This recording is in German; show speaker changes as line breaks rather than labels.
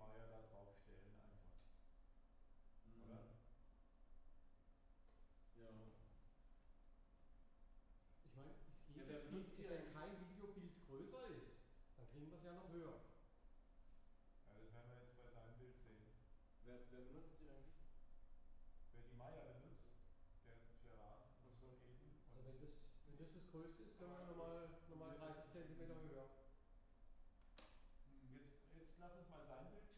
Maya da drauf stellen einfach. Oder?
Ja.
Ich meine,
Ja, wer benutzt die
wenn
eigentlich?
kein Videobild größer ist, dann kriegen wir es ja noch höher.
Ja, das werden wir jetzt bei seinem Bild sehen.
Wer benutzt die eigentlich?
Wer die Maya benutzt, der Gerard
Achso.
eben.
Also wenn das größte ist, können wir nochmal 30 cm höher.
Jetzt lass uns mal sein Bild